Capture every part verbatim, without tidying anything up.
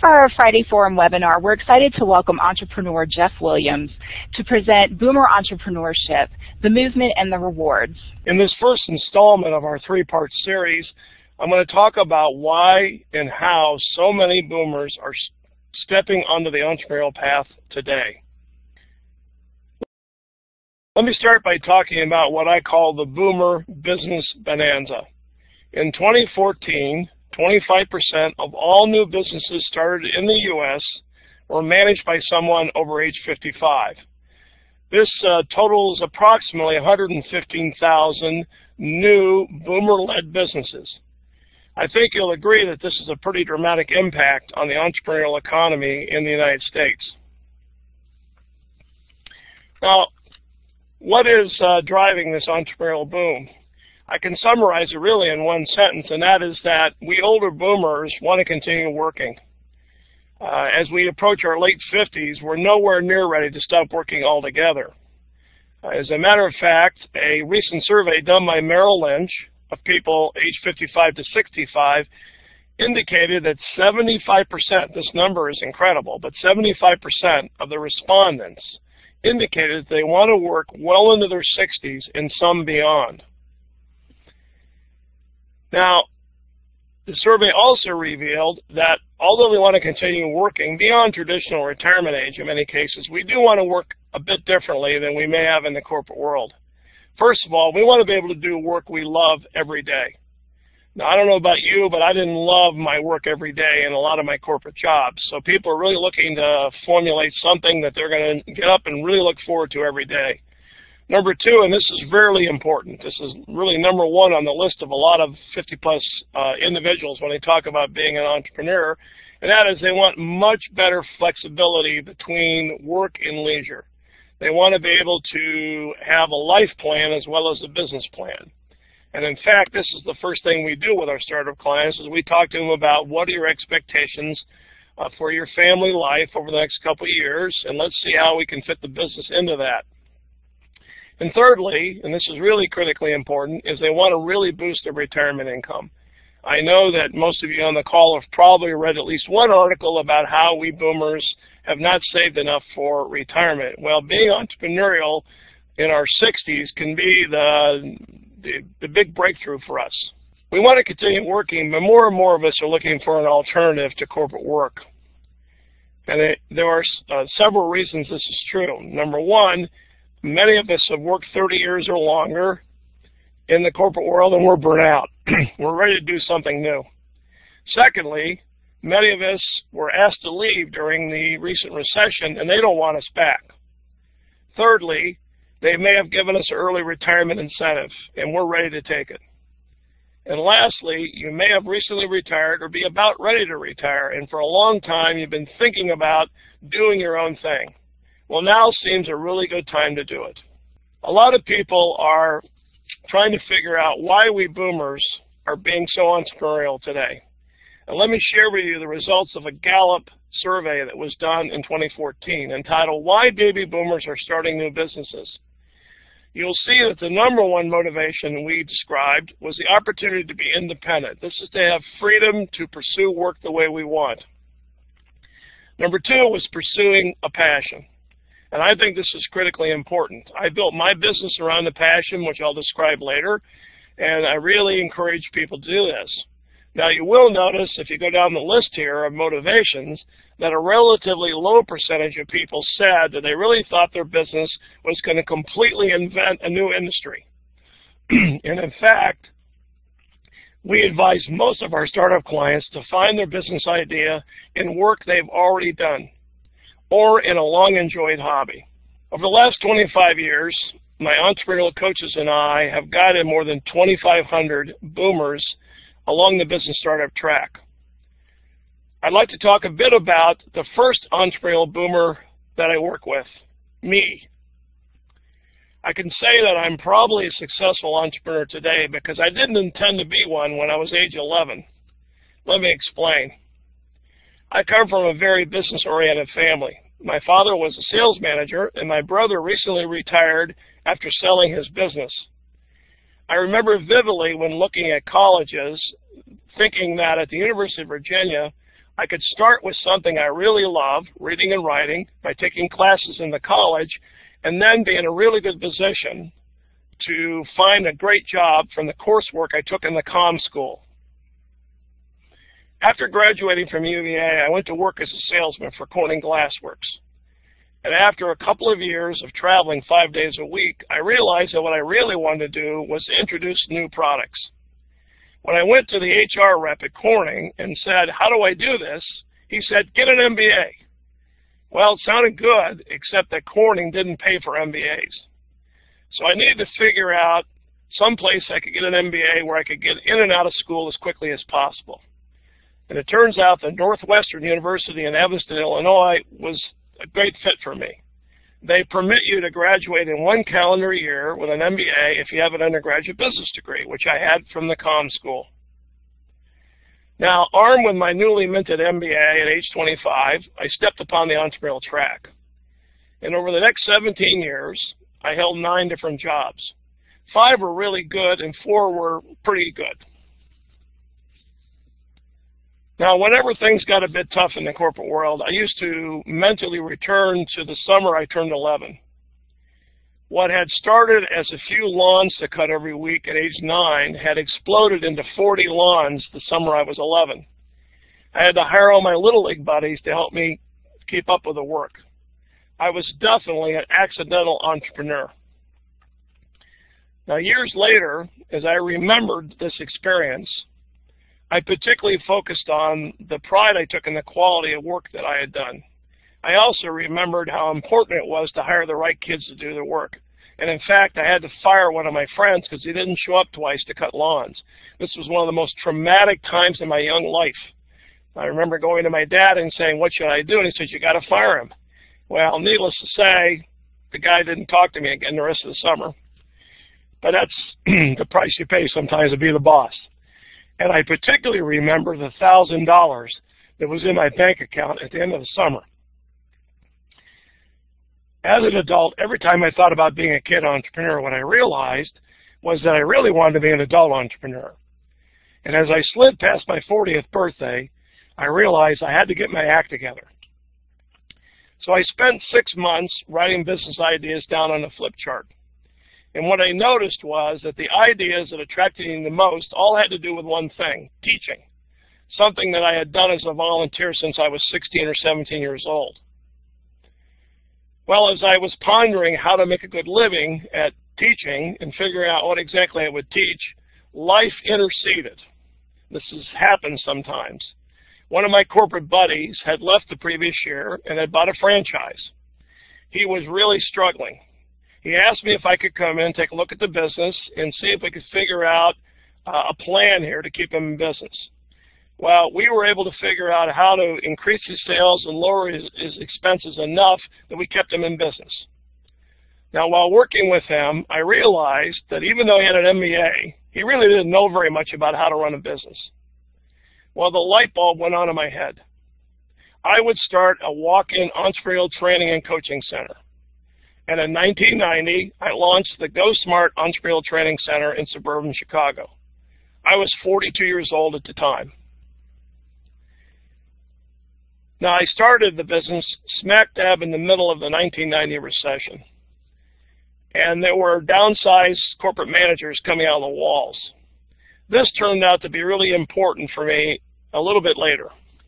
for our Friday Forum webinar, we're excited to welcome entrepreneur Jeff Williams to present Boomer Entrepreneurship, the Movement and the Rewards. In this first installment of our three-part series, I'm going to talk about why and how so many boomers are stepping onto the entrepreneurial path today. Let me start by talking about what I call the boomer business bonanza. In twenty fourteen, twenty-five percent of all new businesses started in the U S were managed by someone over age fifty-five. This uh, totals approximately one hundred fifteen thousand new boomer-led businesses. I think you'll agree that this is a pretty dramatic impact on the entrepreneurial economy in the United States. Now, what is uh, driving this entrepreneurial boom? I can summarize it really in one sentence, and that is that we older boomers want to continue working. Uh, as we approach our late fifties, we're nowhere near ready to stop working altogether. Uh, as a matter of fact, a recent survey done by Merrill Lynch of people aged fifty-five to sixty-five indicated that seventy-five percent, this number is incredible, but seventy-five percent of the respondents indicated that they want to work well into their sixties and some beyond. Now, the survey also revealed that although we want to continue working beyond traditional retirement age in many cases, we do want to work a bit differently than we may have in the corporate world. First of all, we want to be able to do work we love every day. Now, I don't know about you, but I didn't love my work every day in a lot of my corporate jobs. So people are really looking to formulate something that they're going to get up and really look forward to every day. Number two, and this is very important, this is really number one on the list of a lot of fifty plus uh, individuals when they talk about being an entrepreneur, and that is they want much better flexibility between work and leisure. They want to be able to have a life plan as well as a business plan. And in fact, this is the first thing we do with our startup clients is we talk to them about what are your expectations uh, for your family life over the next couple of years, and let's see how we can fit the business into that. And thirdly, and this is really critically important, is they want to really boost their retirement income. I know that most of you on the call have probably read at least one article about how we boomers have not saved enough for retirement. Well, being entrepreneurial in our sixties can be the, the, the big breakthrough for us. We want to continue working, but more and more of us are looking for an alternative to corporate work. And it, there are uh, several reasons this is true. Number one, many of us have worked thirty years or longer in the corporate world and we're burnt out. We're ready to do something new. Secondly, many of us were asked to leave during the recent recession and they don't want us back. Thirdly, they may have given us an early retirement incentive and we're ready to take it. And lastly, you may have recently retired or be about ready to retire, and for a long time you've been thinking about doing your own thing. Well, now seems a really good time to do it. A lot of people are trying to figure out why we boomers are being so entrepreneurial today. And let me share with you the results of a Gallup survey that was done in twenty fourteen entitled, Why Baby Boomers Are Starting New Businesses. You'll see that the number one motivation we described was the opportunity to be independent. This is to have freedom to pursue work the way we want. Number two was pursuing a passion. And I think this is critically important. I built my business around the passion, which I'll describe later, and I really encourage people to do this. Now, you will notice, if you go down the list here of motivations, that a relatively low percentage of people said that they really thought their business was going to completely invent a new industry. And in fact, we advise most of our startup clients to find their business idea in work they've already done, or in a long-enjoyed hobby. Over the last twenty-five years, my entrepreneurial coaches and I have guided more than twenty-five hundred boomers along the business startup track. I'd like to talk a bit about the first entrepreneurial boomer that I work with, me. I can say that I'm probably a successful entrepreneur today because I didn't intend to be one when I was age eleven. Let me explain. I come from a very business-oriented family. My father was a sales manager, and my brother recently retired after selling his business. I remember vividly when looking at colleges, thinking that at the University of Virginia, I could start with something I really love, reading and writing, by taking classes in the college, and then be in a really good position to find a great job from the coursework I took in the comm school. After graduating from U V A, I went to work as a salesman for Corning Glassworks. And after a couple of years of traveling five days a week, I realized that what I really wanted to do was to introduce new products. When I went to the H R rep at Corning and said, how do I do this? He said, get an M B A. Well, it sounded good, except that Corning didn't pay for M B As. So I needed to figure out some place I could get an M B A where I could get in and out of school as quickly as possible. And it turns out that Northwestern University in Evanston, Illinois was a great fit for me. They permit you to graduate in one calendar year with an M B A if you have an undergraduate business degree, which I had from the comm school. Now, armed with my newly minted M B A at age twenty-five, I stepped upon the entrepreneurial track. And over the next seventeen years, I held nine different jobs. Five were really good and four were pretty good. Now, whenever things got a bit tough in the corporate world, I used to mentally return to the summer I turned eleven. What had started as a few lawns to cut every week at age nine had exploded into forty lawns the summer I was eleven. I had to hire all my Little League buddies to help me keep up with the work. I was definitely an accidental entrepreneur. Now, years later, as I remembered this experience, I particularly focused on the pride I took in the quality of work that I had done. I also remembered how important it was to hire the right kids to do the work. And in fact, I had to fire one of my friends because he didn't show up twice to cut lawns. This was one of the most traumatic times in my young life. I remember going to my dad and saying, what should I do? And he said, you got to fire him. Well, needless to say, the guy didn't talk to me again the rest of the summer. But that's the price you pay sometimes to be the boss. And I particularly remember the one thousand dollars that was in my bank account at the end of the summer. As an adult, every time I thought about being a kid entrepreneur, what I realized was that I really wanted to be an adult entrepreneur. And as I slid past my fortieth birthday, I realized I had to get my act together. So I spent six months writing business ideas down on a flip chart. And what I noticed was that the ideas that attracted me the most all had to do with one thing, teaching, something that I had done as a volunteer since I was sixteen or seventeen years old. Well, as I was pondering how to make a good living at teaching and figuring out what exactly I would teach, life interceded. This has happened sometimes. One of my corporate buddies had left the previous year and had bought a franchise. He was really struggling. He asked me if I could come in, take a look at the business, and see if we could figure out uh, a plan here to keep him in business. Well, we were able to figure out how to increase his sales and lower his, his expenses enough that we kept him in business. Now, while working with him, I realized that even though he had an M B A, he really didn't know very much about how to run a business. Well, the light bulb went on in my head. I would start a walk-in entrepreneurial training and coaching center. And in nineteen ninety, I launched the Go Smart Entrepreneurial Training Center in suburban Chicago. I was forty-two years old at the time. Now, I started the business smack dab in the middle of the nineteen ninety recession. And there were downsized corporate managers coming out of the walls. This turned out to be really important for me a little bit later.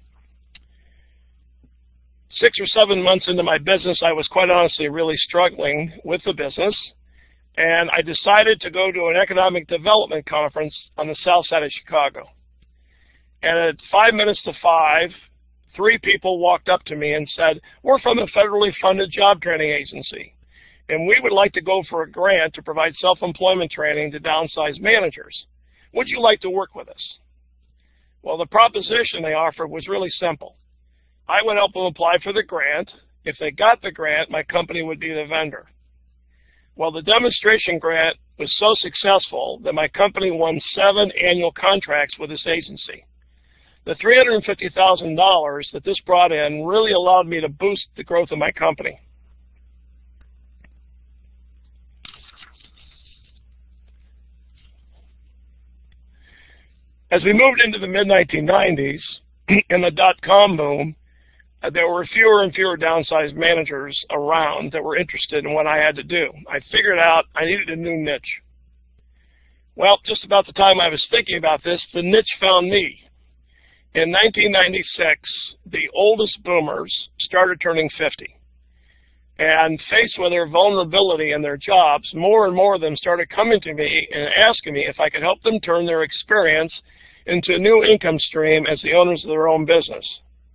Six or seven months into my business, I was quite honestly really struggling with the business, and I decided to go to an economic development conference on the south side of Chicago. And at five minutes to five, three people walked up to me and said, we're from a federally funded job training agency, and we would like to go for a grant to provide self-employment training to downsized managers. Would you like to work with us? Well, the proposition they offered was really simple. I would help them apply for the grant. If they got the grant, my company would be the vendor. Well, the demonstration grant was so successful that my company won seven annual contracts with this agency. The three hundred fifty thousand dollars that this brought in really allowed me to boost the growth of my company. As we moved into the mid nineteen nineties, in the dot-com boom, uh, there were fewer and fewer downsized managers around that were interested in what I had to do. I figured out I needed a new niche. Well, just about the time I was thinking about this, the niche found me. In nineteen ninety-six, the oldest boomers started turning fifty. And faced with their vulnerability in their jobs, more and more of them started coming to me and asking me if I could help them turn their experience into a new income stream as the owners of their own business.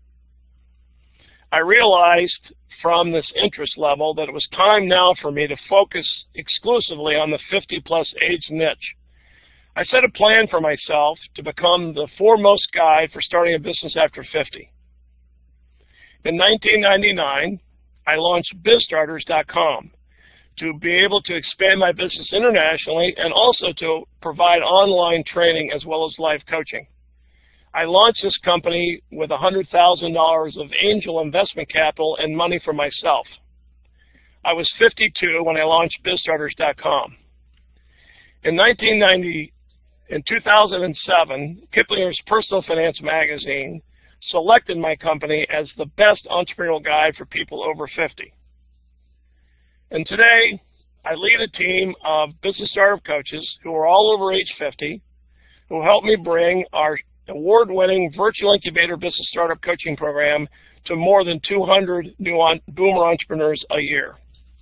I realized from this interest level that it was time now for me to focus exclusively on the fifty plus age niche. I set a plan for myself to become the foremost guide for starting a business after fifty. In nineteen ninety-nine, I launched biz starters dot com to be able to expand my business internationally and also to provide online training as well as live coaching. I launched this company with one hundred thousand dollars of angel investment capital and money for myself. I was fifty-two when I launched biz starters dot com. In nineteen ninety, in two thousand seven, Kiplinger's Personal Finance magazine selected my company as the best entrepreneurial guide for people over fifty. And today, I lead a team of business startup coaches who are all over age fifty, who help me bring our award-winning virtual incubator business startup coaching program to more than two hundred new on, boomer entrepreneurs a year.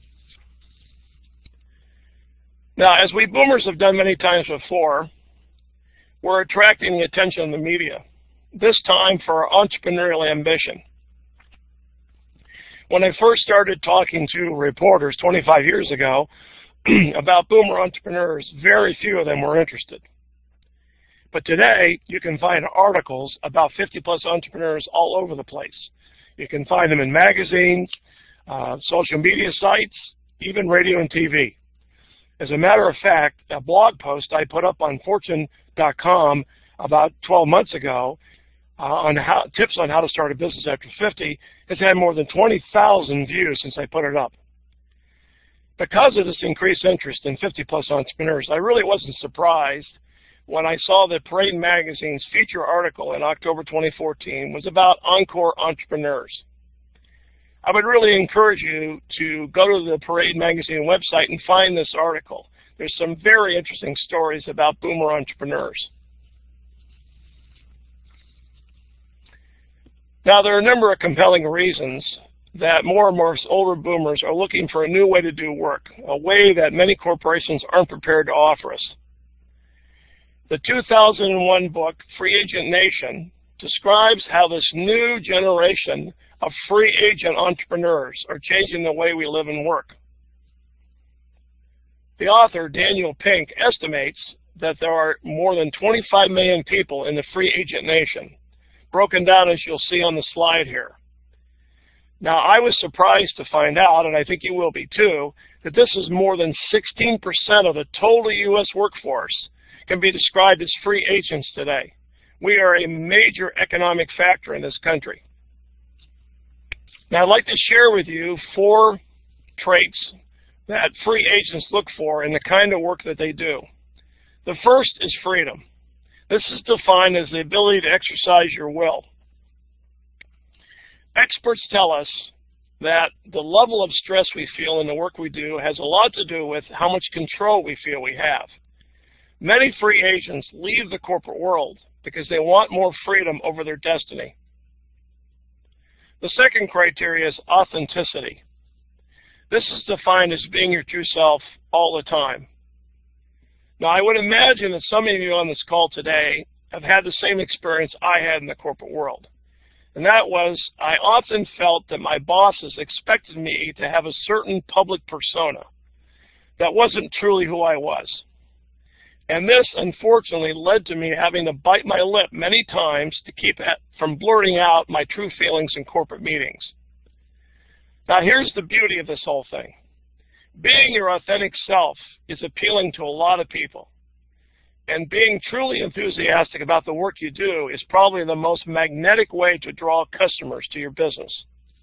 Now, as we boomers have done many times before, we're attracting the attention of the media, this time for our entrepreneurial ambition. When I first started talking to reporters twenty-five years ago about boomer entrepreneurs, very few of them were interested. But today, you can find articles about fifty plus entrepreneurs all over the place. You can find them in magazines, uh, social media sites, even radio and T V. As a matter of fact, a blog post I put up on fortune dot com about twelve months ago uh, on how, tips on how to start a business after fifty has had more than twenty thousand views since I put it up. Because of this increased interest in fifty plus entrepreneurs, I really wasn't surprised when I saw that Parade Magazine's feature article in October twenty fourteen was about Encore entrepreneurs. I would really encourage you to go to the Parade Magazine website and find this article. There's some very interesting stories about boomer entrepreneurs. Now, there are a number of compelling reasons that more and more older boomers are looking for a new way to do work, a way that many corporations aren't prepared to offer us. The two thousand one book, Free Agent Nation, describes how this new generation of free agent entrepreneurs are changing the way we live and work. The author, Daniel Pink, estimates that there are more than twenty-five million people in the free agent nation, broken down as you'll see on the slide here. Now, I was surprised to find out, and I think you will be too, that this is more than sixteen percent of the total U S workforce can be described as free agents today. We are a major economic factor in this country. Now, I'd like to share with you four traits that free agents look for in the kind of work that they do. The first is freedom. This is defined as the ability to exercise your will. Experts tell us that the level of stress we feel in the work we do has a lot to do with how much control we feel we have. Many free agents leave the corporate world because they want more freedom over their destiny. The second criteria is authenticity. This is defined as being your true self all the time. Now, I would imagine that some of you on this call today have had the same experience I had in the corporate world. And that was, I often felt that my bosses expected me to have a certain public persona that wasn't truly who I was. And this, unfortunately, led to me having to bite my lip many times to keep from blurting out my true feelings in corporate meetings. Now, here's the beauty of this whole thing. Being your authentic self is appealing to a lot of people. And being truly enthusiastic about the work you do is probably the most magnetic way to draw customers to your business.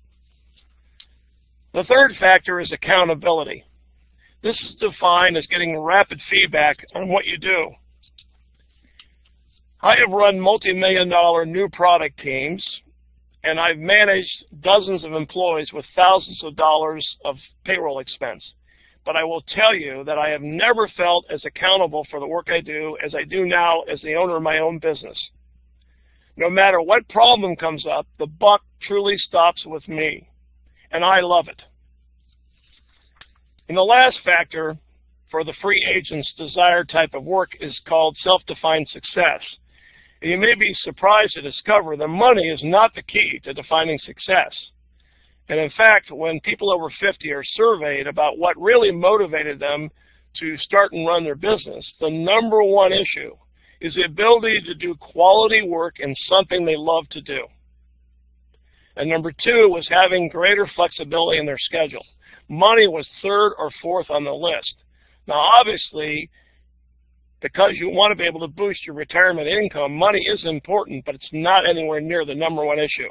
The third factor is accountability. This is defined as getting rapid feedback on what you do. I have run multi-million dollar new product teams, and I've managed dozens of employees with thousands of dollars of payroll expense. But I will tell you that I have never felt as accountable for the work I do as I do now as the owner of my own business. No matter what problem comes up, the buck truly stops with me, and I love it. And the last factor for the free agent's desired type of work is called self-defined success. And you may be surprised to discover that money is not the key to defining success. And in fact, when people over fifty are surveyed about what really motivated them to start and run their business, the number one issue is the ability to do quality work in something they love to do. And number two was having greater flexibility in their schedule. Money was third or fourth on the list. Now, obviously, because you want to be able to boost your retirement income, money is important, but it's not anywhere near the number one issue.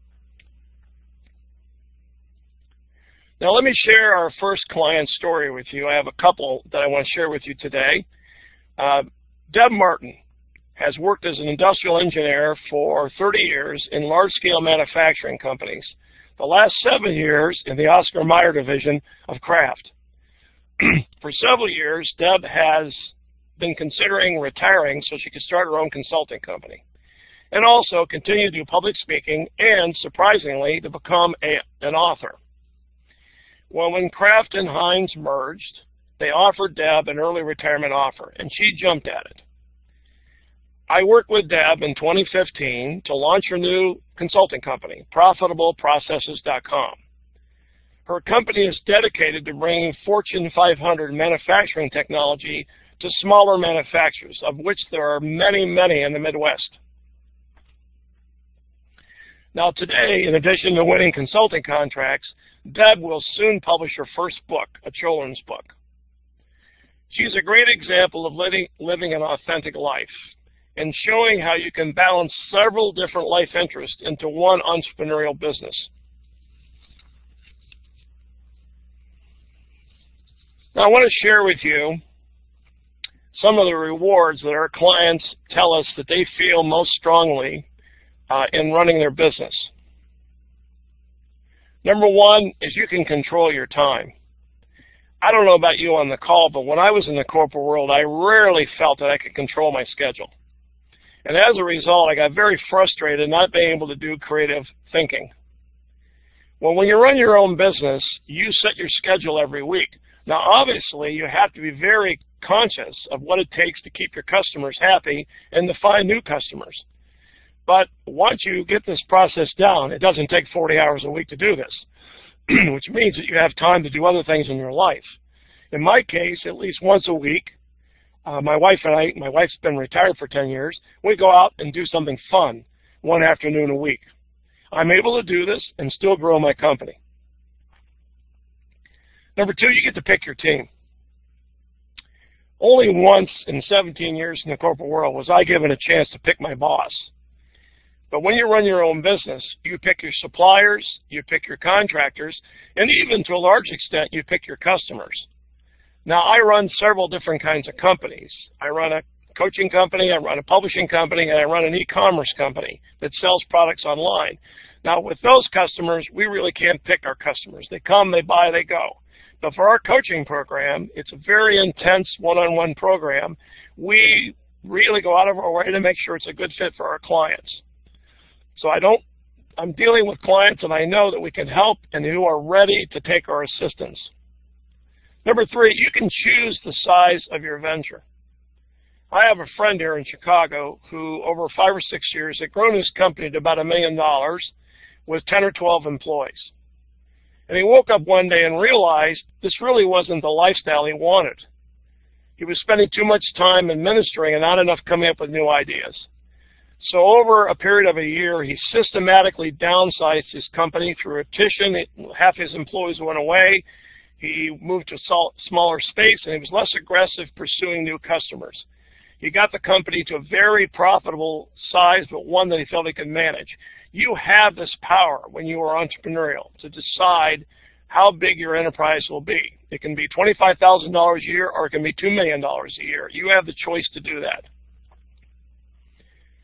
Now, let me share our first client story with you. I have a couple that I want to share with you today. Uh, Deb Martin has worked as an industrial engineer for thirty years in large-scale manufacturing companies. The last seven years in the Oscar Mayer division of Kraft. For several years, Deb has been considering retiring so she could start her own consulting company, and also continue to do public speaking and, surprisingly, to become a, an author. Well, when Kraft and Heinz merged, they offered Deb an early retirement offer, and she jumped at it. I worked with Deb in twenty fifteen to launch her new consulting company, profitable processes dot com. Her company is dedicated to bringing Fortune five hundred manufacturing technology to smaller manufacturers, of which there are many, many in the Midwest. Now today, in addition to winning consulting contracts, Deb will soon publish her first book, a children's book. She's a great example of living, living an authentic life and showing how you can balance several different life interests into one entrepreneurial business. Now I want to share with you some of the rewards that our clients tell us that they feel most strongly uh, in running their business. Number one is you can control your time. I don't know about you on the call, but when I was in the corporate world, I rarely felt that I could control my schedule. And as a result, I got very frustrated not being able to do creative thinking. Well, when you run your own business, you set your schedule every week. Now, obviously, you have to be very conscious of what it takes to keep your customers happy and to find new customers. But once you get this process down, it doesn't take forty hours a week to do this, which means that you have time to do other things in your life. In my case, at least once a week, uh, my wife and I, my wife's been retired for ten years, we go out and do something fun one afternoon a week. I'm able to do this and still grow my company. Number two, you get to pick your team. Only once in seventeen years in the corporate world was I given a chance to pick my boss. But when you run your own business, you pick your suppliers, you pick your contractors, and even to a large extent, you pick your customers. Now, I run several different kinds of companies. I run a coaching company, I run a publishing company, and I run an e-commerce company that sells products online. Now, with those customers, we really can't pick our customers. They come, they buy, they go. But for our coaching program, it's a very intense one-on-one program. We really go out of our way to make sure it's a good fit for our clients. So I don't, I'm dealing with clients and I know that we can help and who are ready to take our assistance. Number three, you can choose the size of your venture. I have a friend here in Chicago who over five or six years had grown his company to about a million dollars with ten or twelve employees. And he woke up one day and realized this really wasn't the lifestyle he wanted. He was spending too much time administering and not enough coming up with new ideas. So over a period of a year, he systematically downsized his company through attrition. Half his employees went away. He moved to a smaller space, and he was less aggressive pursuing new customers. He got the company to a very profitable size, but one that he felt he could manage. You have this power when you are entrepreneurial to decide how big your enterprise will be. It can be twenty-five thousand dollars a year or it can be two million dollars a year. You have the choice to do that.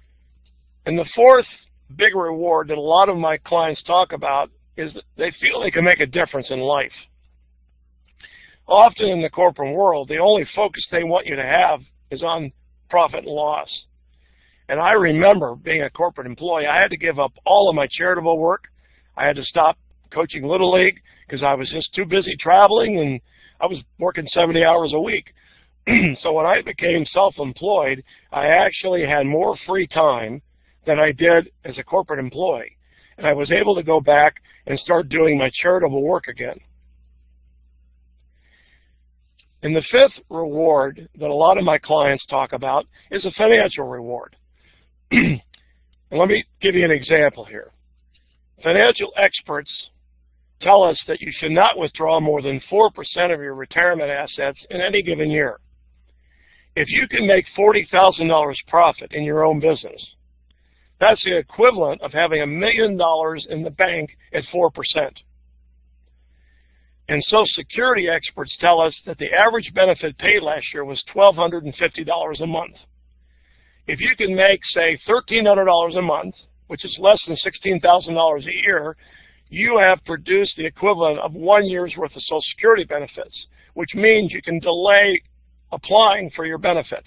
And the fourth big reward that a lot of my clients talk about is that they feel they can make a difference in life. Often in the corporate world, the only focus they want you to have is on profit and loss. And I remember being a corporate employee, I had to give up all of my charitable work. I had to stop coaching Little League because I was just too busy traveling, and I was working seventy hours a week. So when I became self-employed, I actually had more free time than I did as a corporate employee. And I was able to go back and start doing my charitable work again. And the fifth reward that a lot of my clients talk about is a financial reward. And let me give you an example here. Financial experts tell us that you should not withdraw more than four percent of your retirement assets in any given year. If you can make forty thousand dollars profit in your own business, that's the equivalent of having a million dollars in the bank at four percent. And Social Security experts tell us that the average benefit paid last year was one thousand two hundred fifty dollars a month. If you can make, say, one thousand three hundred dollars a month, which is less than sixteen thousand dollars a year, you have produced the equivalent of one year's worth of Social Security benefits, which means you can delay applying for your benefits.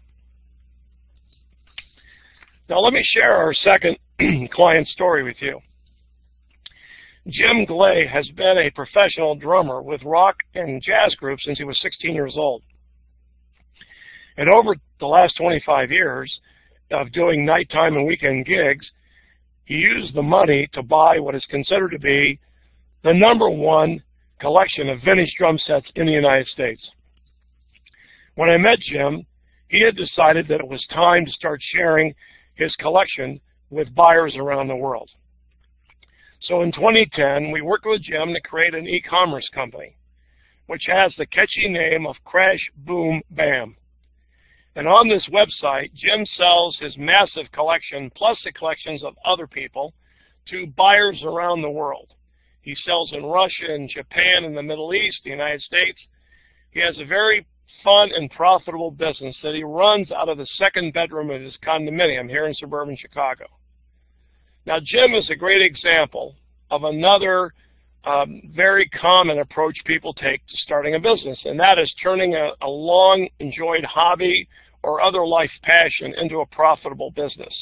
Now let me share our second client story with you. Jim Glay has been a professional drummer with rock and jazz groups since he was sixteen years old. And over the last twenty-five years of doing nighttime and weekend gigs, he used the money to buy what is considered to be the number one collection of vintage drum sets in the United States. When I met Jim, he had decided that it was time to start sharing his collection with buyers around the world. So in twenty ten, we worked with Jim to create an e-commerce company, which has the catchy name of Crash Boom Bam. And on this website, Jim sells his massive collection, plus the collections of other people, to buyers around the world. He sells in Russia and Japan and the Middle East, the United States. He has a very fun and profitable business that he runs out of the second bedroom of his condominium here in suburban Chicago. Now, Jim is a great example of another um, very common approach people take to starting a business, and that is turning a, a long-enjoyed hobby or other life passion into a profitable business.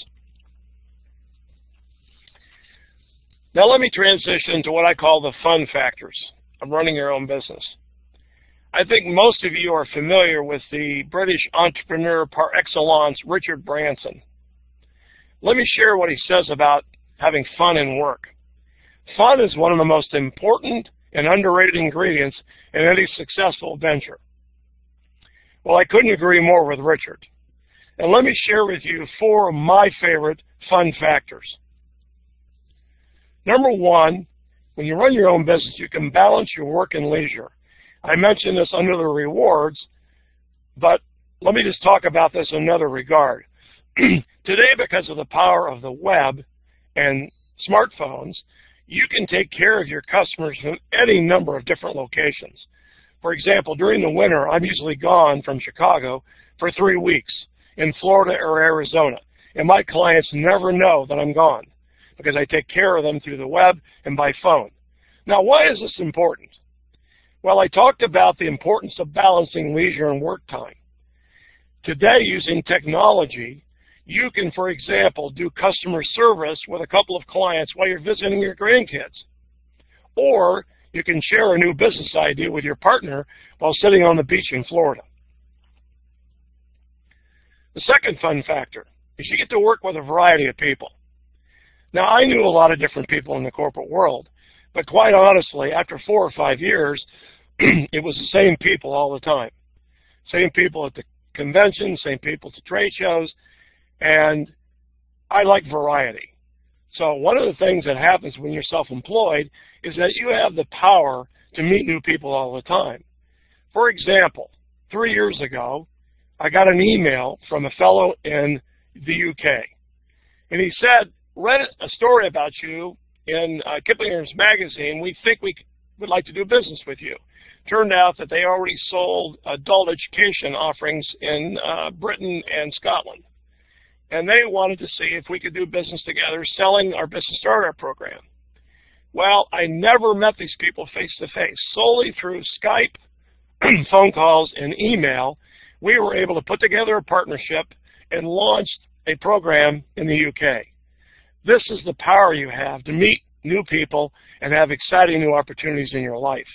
Now let me transition to what I call the fun factors of running your own business. I think most of you are familiar with the British entrepreneur par excellence, Richard Branson. Let me share what he says about having fun in work. Fun is one of the most important and underrated ingredients in any successful venture. Well, I couldn't agree more with Richard. And let me share with you four of my favorite fun factors. Number one, when you run your own business, you can balance your work and leisure. I mentioned this under the rewards, but let me just talk about this in another regard. Today, because of the power of the web and smartphones, you can take care of your customers from any number of different locations. For example, during the winter, I'm usually gone from Chicago for three weeks in Florida or Arizona, and my clients never know that I'm gone because I take care of them through the web and by phone. Now, why is this important? Well, I talked about the importance of balancing leisure and work time. Today, using technology, you can, for example, do customer service with a couple of clients while you're visiting your grandkids. Or you can share a new business idea with your partner while sitting on the beach in Florida. The second fun factor is you get to work with a variety of people. Now, I knew a lot of different people in the corporate world, but quite honestly, after four or five years, it was the same people all the time. Same people at the convention, same people to trade shows, and I like variety. So one of the things that happens when you're self-employed is that you have the power to meet new people all the time. For example, three years ago, I got an email from a fellow in the U K, and he said, read a story about you in uh, Kiplinger's magazine. We think we would like to do business with you. Turned out that they already sold adult education offerings in uh, Britain and Scotland. and they wanted to see if we could do business together selling our business startup program. Well, I never met these people face-to-face. Solely through Skype, phone calls, and email, we were able to put together a partnership and launched a program in the U K. This is the power you have to meet new people and have exciting new opportunities in your life.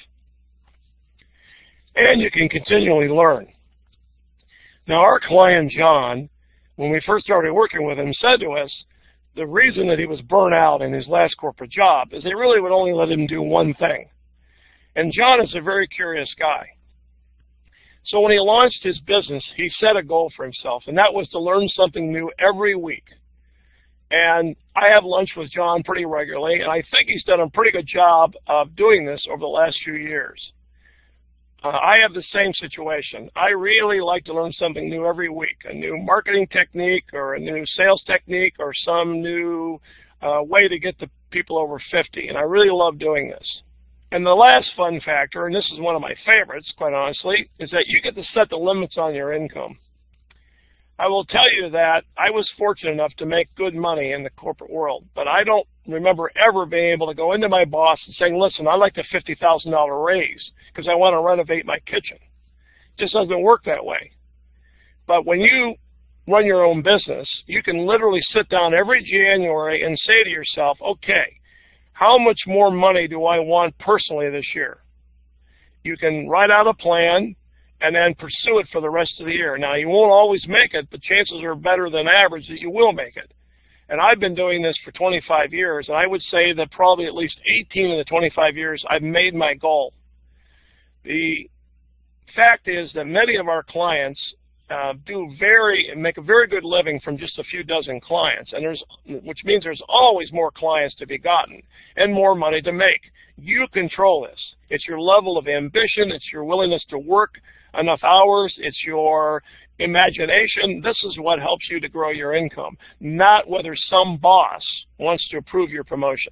And you can continually learn. Now, our client, John, when we first started working with him, said to us the reason that he was burnt out in his last corporate job is they really would only let him do one thing. And John is a very curious guy. So when he launched his business, he set a goal for himself, and that was to learn something new every week. And I have lunch with John pretty regularly, and I think he's done a pretty good job of doing this over the last few years. Uh, I have the same situation. I really like to learn something new every week, a new marketing technique or a new sales technique or some new uh, way to get to people over fifty, and I really love doing this. And the last fun factor, and this is one of my favorites, quite honestly, is that you get to set the limits on your income. I will tell you that I was fortunate enough to make good money in the corporate world, but I don't remember ever being able to go into my boss and saying, listen, I'd like a fifty thousand dollar raise because I want to renovate my kitchen. It just doesn't work that way. But when you run your own business, you can literally sit down every January and say to yourself, okay, how much more money do I want personally this year? You can write out a plan and then pursue it for the rest of the year. Now, you won't always make it, but chances are better than average that you will make it. And I've been doing this for twenty-five years, and I would say that probably at least eighteen of the twenty-five years I've made my goal. The fact is that many of our clients uh, do very make a very good living from just a few dozen clients, and there's which means there's always more clients to be gotten and more money to make. You control this. It's your level of ambition. It's your willingness to work enough hours. It's your imagination. This is what helps you to grow your income, not whether some boss wants to approve your promotion.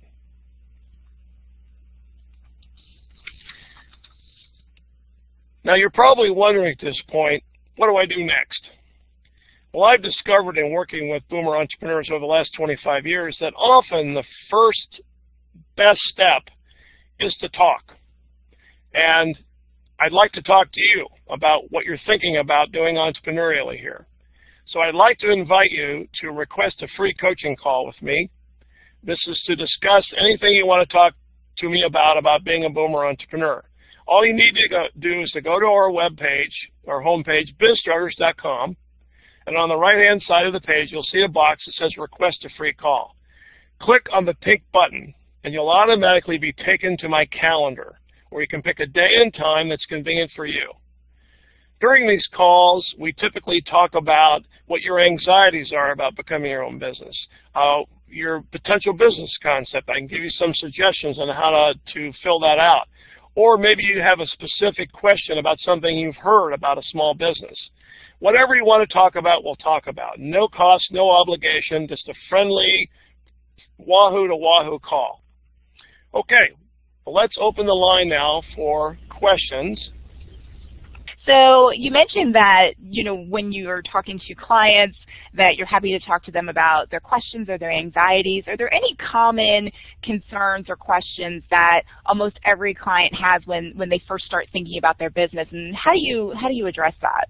Now, you're probably wondering at this point, what do I do next? Well, I've discovered in working with boomer entrepreneurs over the last twenty-five years that often the first best step is to talk. And I'd like to talk to you about what you're thinking about doing entrepreneurially here. So I'd like to invite you to request a free coaching call with me. This is to discuss anything you want to talk to me about, about being a boomer entrepreneur. All you need to go, do is to go to our webpage, our homepage, biz starters dot com, and on the right-hand side of the page, you'll see a box that says request a free call. Click on the pink button, and you'll automatically be taken to my calendar, where you can pick a day and time that's convenient for you. During these calls, we typically talk about what your anxieties are about becoming your own business, uh, your potential business concept. I can give you some suggestions on how to, to fill that out. Or maybe you have a specific question about something you've heard about a small business. Whatever you want to talk about, we'll talk about. No cost, no obligation, just a friendly Wahoo to Wahoo call. Okay. Well, let's open the line now for questions. So you mentioned that, you know, when you're talking to clients that you're happy to talk to them about their questions or their anxieties. Are there any common concerns or questions that almost every client has when, when they first start thinking about their business, and how do you how do you address that?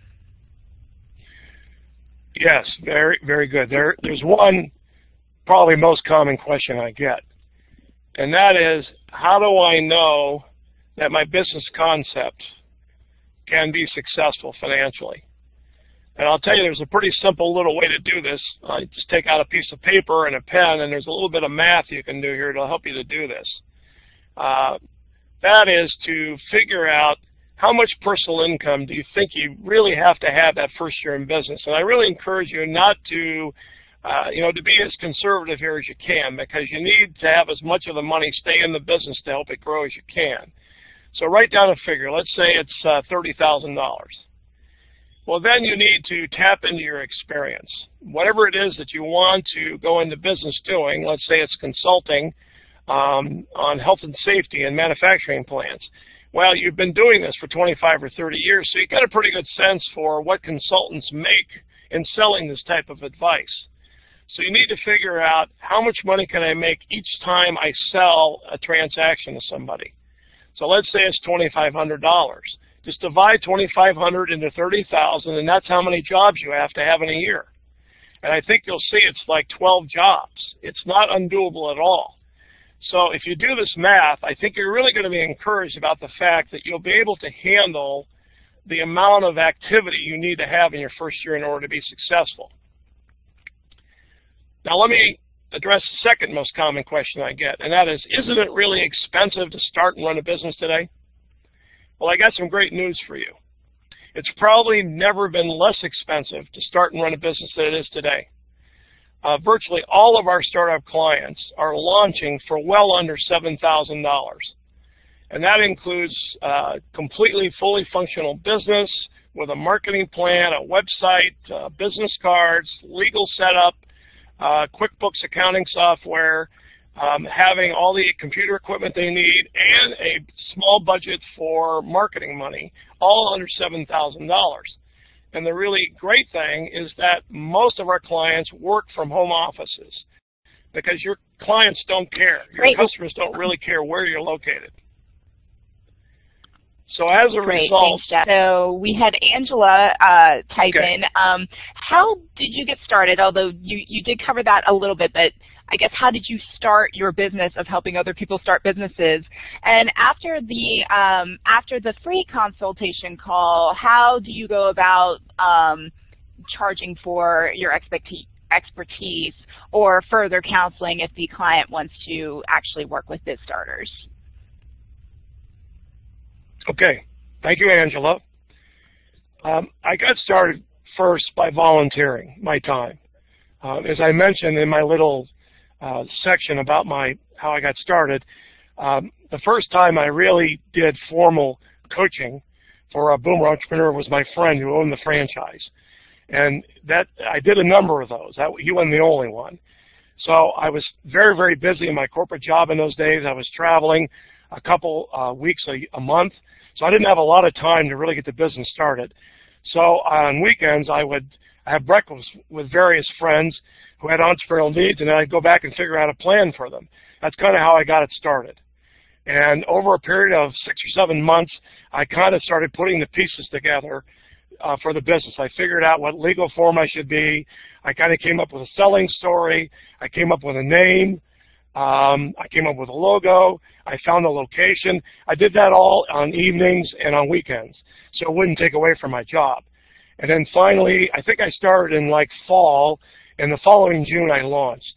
Yes, very, very good. There, there's one probably most common question I get. And that is, how do I know that my business concept can be successful financially? And I'll tell you, there's a pretty simple little way to do this. Uh, you just take out a piece of paper and a pen, and there's a little bit of math you can do here to help you to do this. Uh, that is to figure out how much personal income do you think you really have to have that first year in business. And I really encourage you not to Uh, you know, to be as conservative here as you can, because you need to have as much of the money stay in the business to help it grow as you can. So write down a figure. Let's say it's uh, thirty thousand dollars. Well, then you need to tap into your experience. Whatever it is that you want to go into business doing, let's say it's consulting um, on health and safety and manufacturing plants. Well, you've been doing this for twenty-five or thirty years, so you got a pretty good sense for what consultants make in selling this type of advice. So you need to figure out how much money can I make each time I sell a transaction to somebody. So let's say it's twenty-five hundred dollars. Just divide twenty-five hundred into thirty thousand, and that's how many jobs you have to have in a year. And I think you'll see it's like twelve jobs. It's not undoable at all. So if you do this math, I think you're really going to be encouraged about the fact that you'll be able to handle the amount of activity you need to have in your first year in order to be successful. Now let me address the second most common question I get, and that is, isn't it really expensive to start and run a business today? Well, I got some great news for you. It's probably never been less expensive to start and run a business than it is today. Uh, virtually all of our startup clients are launching for well under seven thousand dollars. And that includes uh, completely fully functional business with a marketing plan, a website, uh, business cards, legal setup, uh, QuickBooks accounting software, um, having all the computer equipment they need, and a small budget for marketing money, all under seven thousand dollars. And the really great thing is that most of our clients work from home offices because your clients don't care. Your Great. Customers don't really care where you're located. So as a Great. result... Thanks, Jeff. So we had Angela uh, type okay. in. Um, how did you get started? Although you, you did cover that a little bit, but I guess how did you start your business of helping other people start businesses? And after the um, after the free consultation call, how do you go about um, charging for your expertise? expertise or further counseling if the client wants to actually work with BizStarters? Okay. Thank you, Angela. Um, I got started first by volunteering my time. Uh, as I mentioned in my little uh, section about my how I got started, um, the first time I really did formal coaching for a Boomer Entrepreneur was my friend who owned the franchise. And that I did a number of those. That, he wasn't the only one. So I was very, very busy in my corporate job in those days. I was traveling a couple uh, weeks a, a month. So I didn't have a lot of time to really get the business started. So on weekends, I would have breakfast with various friends who had entrepreneurial needs, and then I'd go back and figure out a plan for them. That's kind of how I got it started. And over a period of six or seven months, I kind of started putting the pieces together uh, for the business. I figured out what legal form I should be. I kind of came up with a selling story. I came up with a name. Um, I came up with a logo. I found a location. I did that all on evenings and on weekends, so it wouldn't take away from my job. And then finally, I think I started in like fall, and the following June I launched.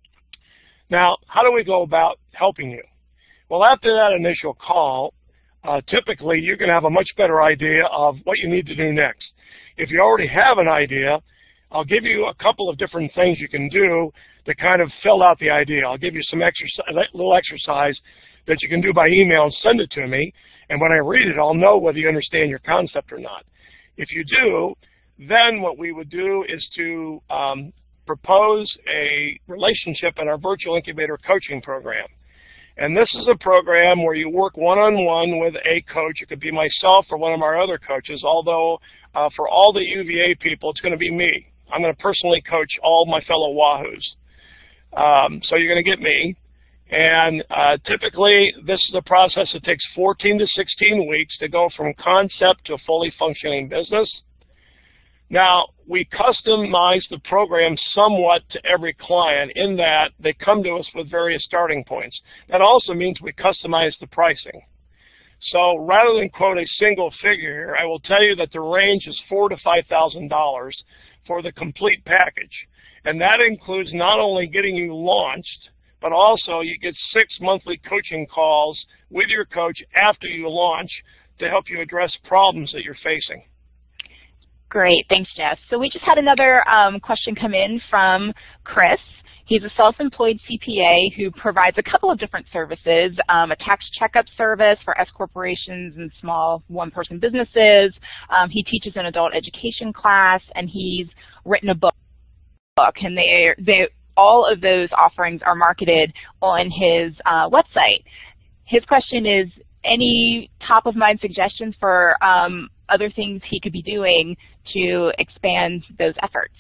Now, how do we go about helping you? Well, after that initial call, uh, typically you can have a much better idea of what you need to do next. If you already have an idea, I'll give you a couple of different things you can do to kind of fill out the idea. I'll give you some exercise, a little exercise that you can do by email and send it to me, and when I read it, I'll know whether you understand your concept or not. If you do, then what we would do is to um, propose a relationship in our virtual incubator coaching program. And this is a program where you work one-on-one with a coach. It could be myself or one of our other coaches, although uh, for all the U V A people, it's going to be me. I'm going to personally coach all my fellow Wahoos. Um, so you're going to get me. And uh, typically, this is a process that takes fourteen to sixteen weeks to go from concept to a fully functioning business. Now, we customize the program somewhat to every client in that they come to us with various starting points. That also means we customize the pricing. So rather than quote a single figure here, I will tell you that the range is four thousand to five thousand dollars for the complete package. And that includes not only getting you launched, but also you get six monthly coaching calls with your coach after you launch to help you address problems that you're facing. Great, thanks, Jeff. So we just had another um, question come in from Chris. He's a self-employed C P A who provides a couple of different services, um, a tax checkup service for S corporations and small one-person businesses. Um, he teaches an adult education class, and he's written a book. And they, they, all of those offerings are marketed on his uh, website. His question is, any top-of-mind suggestions for um, other things he could be doing to expand those efforts?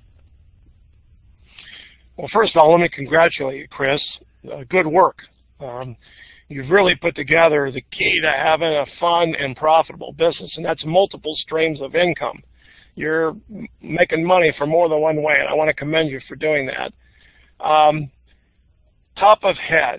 Well, first of all, let me congratulate you, Chris. Uh, good work. Um, you've really put together the key to having a fun and profitable business, and that's multiple streams of income. You're making money from more than one way, and I want to commend you for doing that. Um, top of head,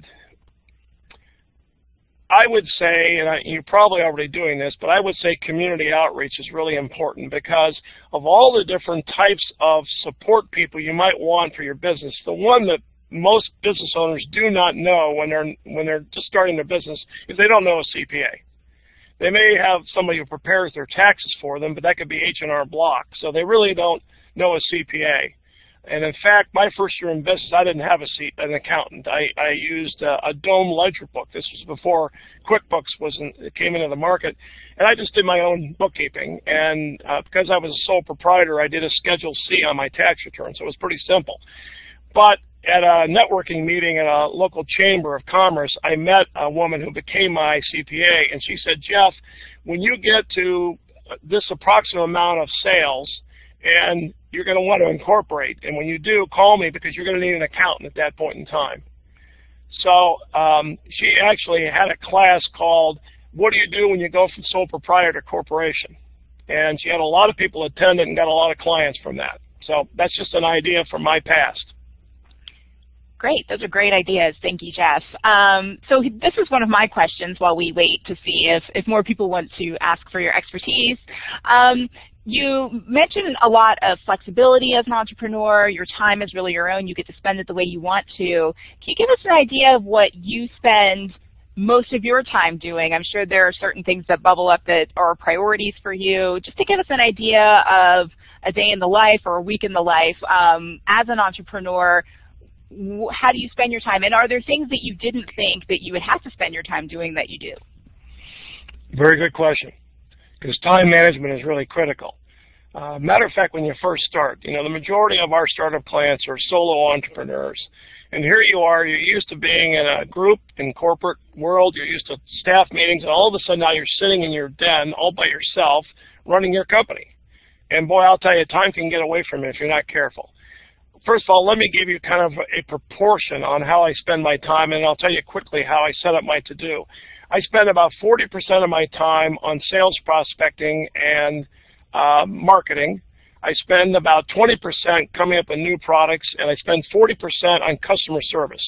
I would say, and I, you're probably already doing this, but I would say community outreach is really important because of all the different types of support people you might want for your business, the one that most business owners do not know when they're when they're just starting their business is they don't know a C P A. They may have somebody who prepares their taxes for them, but that could be H and R Block. So they really don't know a C P A. And in fact, my first year in business, I didn't have a C, an accountant. I, I used a, a Dome ledger book. This was before QuickBooks wasn't it came into the market, and I just did my own bookkeeping. And uh, because I was a sole proprietor, I did a Schedule C on my tax return, so it was pretty simple. But at a networking meeting at a local chamber of commerce, I met a woman who became my C P A, and she said, Jeff, when you get to this approximate amount of sales, and you're going to want to incorporate, and when you do, call me because you're going to need an accountant at that point in time. So um, she actually had a class called What Do You Do When You Go From Sole Proprietor to Corporation? And she had a lot of people attend it and got a lot of clients from that. So that's just an idea from my past. Great. Those are great ideas. Thank you, Jeff. Um, so this is one of my questions while we wait to see if, if more people want to ask for your expertise. Um, you mentioned a lot of flexibility as an entrepreneur. Your time is really your own. You get to spend it the way you want to. Can you give us an idea of what you spend most of your time doing? I'm sure there are certain things that bubble up that are priorities for you. Just to give us an idea of a day in the life or a week in the life um, as an entrepreneur. How do you spend your time? And are there things that you didn't think that you would have to spend your time doing that you do? Very good question, because time management is really critical. Uh, matter of fact, when you first start, you know, the majority of our startup clients are solo entrepreneurs. And here you are, you're used to being in a group in corporate world, you're used to staff meetings, and all of a sudden now you're sitting in your den all by yourself running your company. And boy, I'll tell you, time can get away from you if you're not careful. First of all, let me give you kind of a proportion on how I spend my time, and I'll tell you quickly how I set up my to-do. I spend about forty percent of my time on sales prospecting and uh, marketing. I spend about twenty percent coming up with new products, and I spend forty percent on customer service.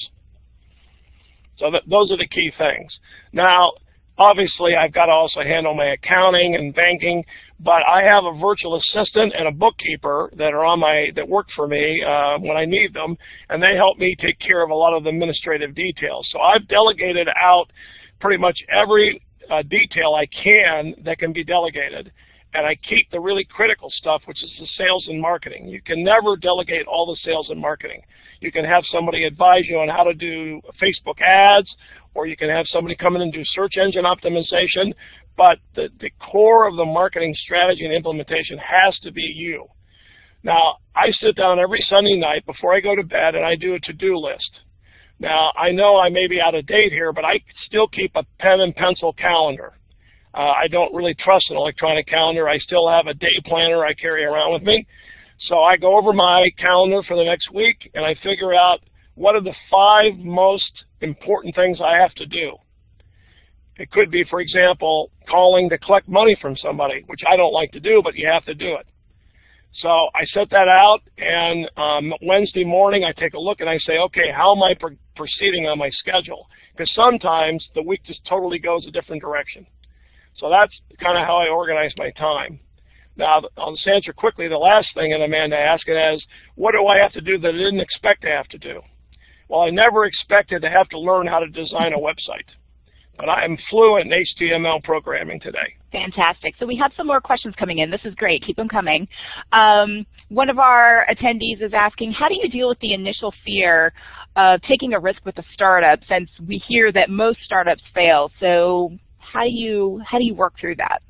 So that, those are the key things. Now, obviously, I've got to also handle my accounting and banking, but I have a virtual assistant and a bookkeeper that are on my that work for me uh, when I need them, and they help me take care of a lot of the administrative details. So I've delegated out pretty much every uh, detail I can that can be delegated, and I keep the really critical stuff, which is the sales and marketing. You can never delegate all the sales and marketing. You can have somebody advise you on how to do Facebook ads, or you can have somebody come in and do search engine optimization, but the, the core of the marketing strategy and implementation has to be you. Now, I sit down every Sunday night before I go to bed and I do a to-do list. Now, I know I may be out of date here, but I still keep a pen and pencil calendar. Uh, I don't really trust an electronic calendar. I still have a day planner I carry around with me. So I go over my calendar for the next week and I figure out what are the five most important things I have to do. It could be, for example, calling to collect money from somebody, which I don't like to do, but you have to do it. So I set that out, and um, Wednesday morning I take a look and I say, okay, how am I pr proceeding on my schedule? Because sometimes the week just totally goes a different direction. So that's kind of how I organize my time. Now, I'll just answer quickly the last thing that Amanda asked, and is, what do I have to do that I didn't expect to have to do? Well, I never expected to have to learn how to design a website, but I am fluent in H T M L programming today. Fantastic. So we have some more questions coming in. This is great. Keep them coming. Um, one of our attendees is asking, how do you deal with the initial fear of taking a risk with a startup, since we hear that most startups fail? So how do you, how do you work through that?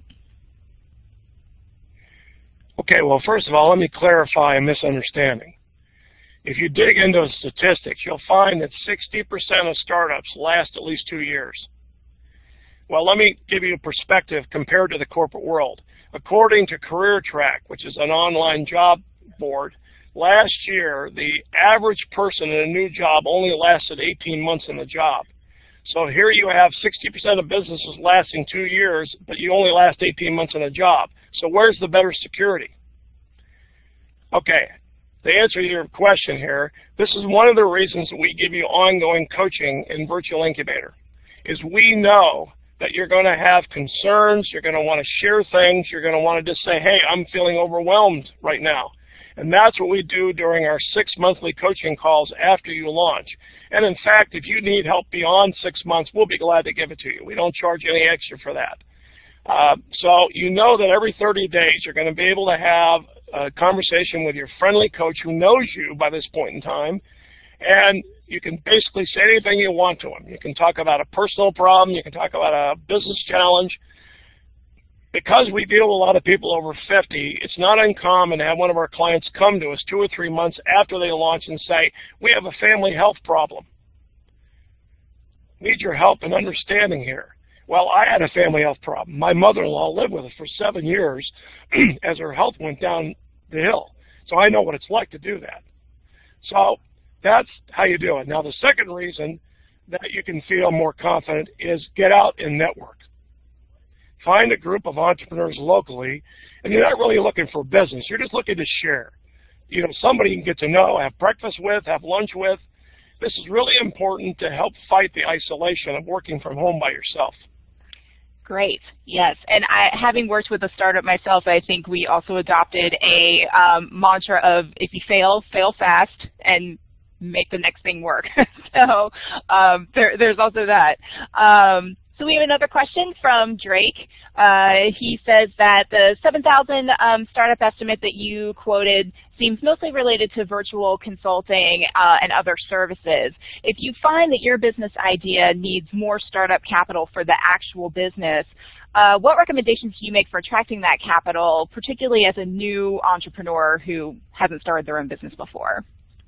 Okay, well, first of all, let me clarify a misunderstanding. If you dig into the statistics, you'll find that sixty percent of startups last at least two years. Well, let me give you a perspective compared to the corporate world. According to CareerTrack, which is an online job board, last year the average person in a new job only lasted eighteen months in the job. So here you have sixty percent of businesses lasting two years, but you only last eighteen months in a job. So where's the better security? Okay, to answer your question here, this is one of the reasons that we give you ongoing coaching in Virtual Incubator, is we know that you're going to have concerns, you're going to want to share things, you're going to want to just say, hey, I'm feeling overwhelmed right now. And that's what we do during our six monthly coaching calls after you launch. And in fact, if you need help beyond six months, we'll be glad to give it to you. We don't charge any extra for that. Uh, so you know that every thirty days you're going to be able to have a conversation with your friendly coach who knows you by this point in time, and you can basically say anything you want to them. You can talk about a personal problem, you can talk about a business challenge. Because we deal with a lot of people over fifty, it's not uncommon to have one of our clients come to us two or three months after they launch and say, we have a family health problem. Need your help and understanding here. Well, I had a family health problem. My mother-in-law lived with us for seven years as her health went down the hill. So I know what it's like to do that. So that's how you do it. Now, the second reason that you can feel more confident is get out and network. Find a group of entrepreneurs locally, and you're not really looking for business. You're just looking to share. You know, somebody you can get to know, have breakfast with, have lunch with. This is really important to help fight the isolation of working from home by yourself. Great. Yes. And I, having worked with a startup myself, I think we also adopted a um, mantra of if you fail, fail fast and make the next thing work. so um, there, there's also that. Um, So we have another question from Drake. Uh, he says that the seven thousand um, startup estimate that you quoted seems mostly related to virtual consulting uh, and other services. If you find that your business idea needs more startup capital for the actual business, uh, what recommendations do you make for attracting that capital, particularly as a new entrepreneur who hasn't started their own business before?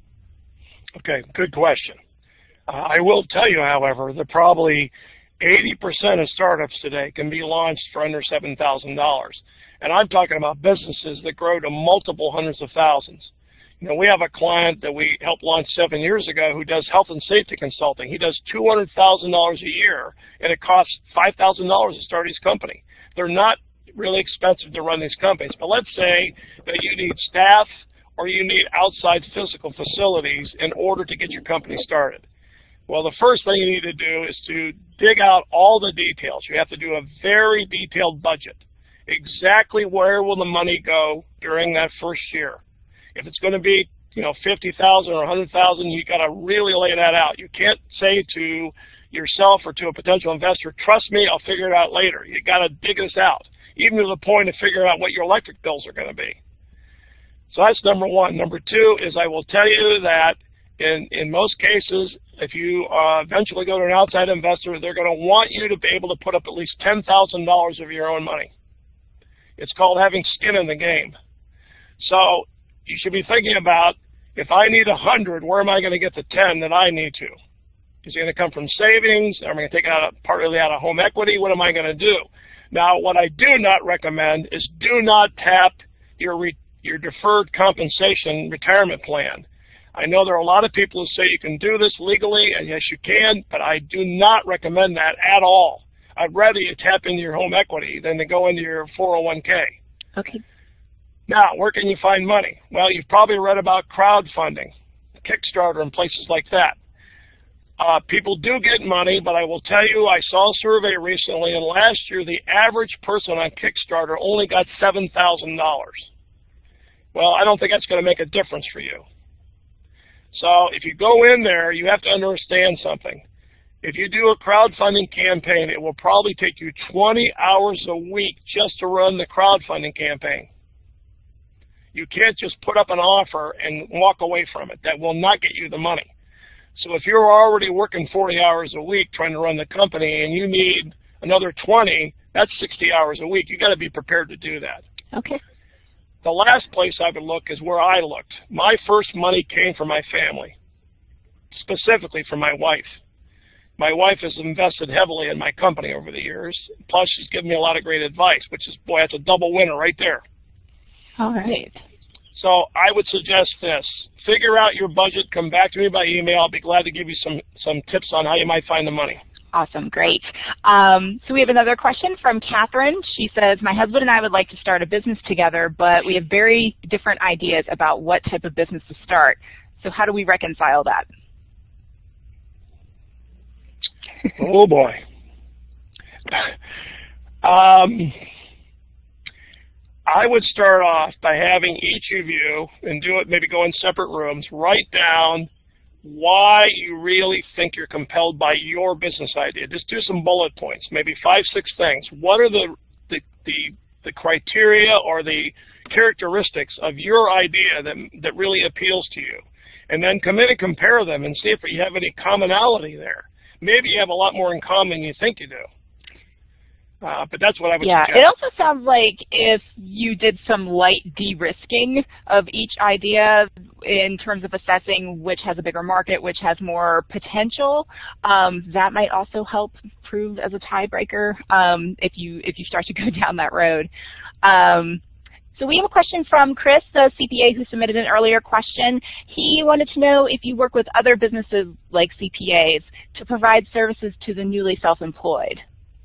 Okay, good question. Uh, I will tell you, however, that probably eighty percent of startups today can be launched for under seven thousand dollars. And I'm talking about businesses that grow to multiple hundreds of thousands. You know, we have a client that we helped launch seven years ago who does health and safety consulting. He does two hundred thousand dollars a year, and it costs five thousand dollars to start his company. They're not really expensive to run these companies. But let's say that you need staff or you need outside physical facilities in order to get your company started. Well, the first thing you need to do is to dig out all the details. You have to do a very detailed budget. Exactly where will the money go during that first year? If it's going to be, you know, fifty thousand dollars or one hundred thousand dollars, you got to really lay that out. You can't say to yourself or to a potential investor, trust me, I'll figure it out later. You got to dig this out, even to the point of figuring out what your electric bills are going to be. So that's number one. Number two is I will tell you that In, in most cases, if you uh, eventually go to an outside investor, they're going to want you to be able to put up at least ten thousand dollars of your own money. It's called having skin in the game. So you should be thinking about, if I need one hundred, where am I going to get the ten that I need to? Is it going to come from savings? Am I going to take it out of, partly out of home equity? What am I going to do? Now, what I do not recommend is do not tap your, re, your deferred compensation retirement plan. I know there are a lot of people who say you can do this legally, and yes, you can, but I do not recommend that at all. I'd rather you tap into your home equity than to go into your four oh one K. Okay. Now, where can you find money? Well, you've probably read about crowdfunding, Kickstarter, and places like that. Uh, people do get money, but I will tell you, I saw a survey recently, and last year the average person on Kickstarter only got seven thousand dollars. Well, I don't think that's going to make a difference for you. So if you go in there, you have to understand something. If you do a crowdfunding campaign, it will probably take you twenty hours a week just to run the crowdfunding campaign. You can't just put up an offer and walk away from it. That will not get you the money. So if you're already working forty hours a week trying to run the company and you need another twenty, that's sixty hours a week. You've got to be prepared to do that. Okay. The last place I would look is where I looked. My first money came from my family, specifically from my wife. My wife has invested heavily in my company over the years. Plus, she's given me a lot of great advice, which is, boy, that's a double winner right there. All right. So I would suggest this. Figure out your budget. Come back to me by email. I'll be glad to give you some, some tips on how you might find the money. Awesome. Great. Um, so we have another question from Catherine. She says, my husband and I would like to start a business together, but we have very different ideas about what type of business to start. So how do we reconcile that? Oh, boy. Um, I would start off by having each of you, and do it, maybe go in separate rooms, write down why you really think you're compelled by your business idea. Just do some bullet points, maybe five, six things. What are the, the, the, the criteria or the characteristics of your idea that, that really appeals to you? And then come in and compare them and see if you have any commonality there. Maybe you have a lot more in common than you think you do. Uh, but that's what I would yeah, suggest. It also sounds like if you did some light de-risking of each idea in terms of assessing which has a bigger market, which has more potential, um, that might also help prove as a tiebreaker um, if you if you start to go down that road. Um, So we have a question from Chris, the C P A who submitted an earlier question. He wanted to know if you work with other businesses like C P As to provide services to the newly self-employed.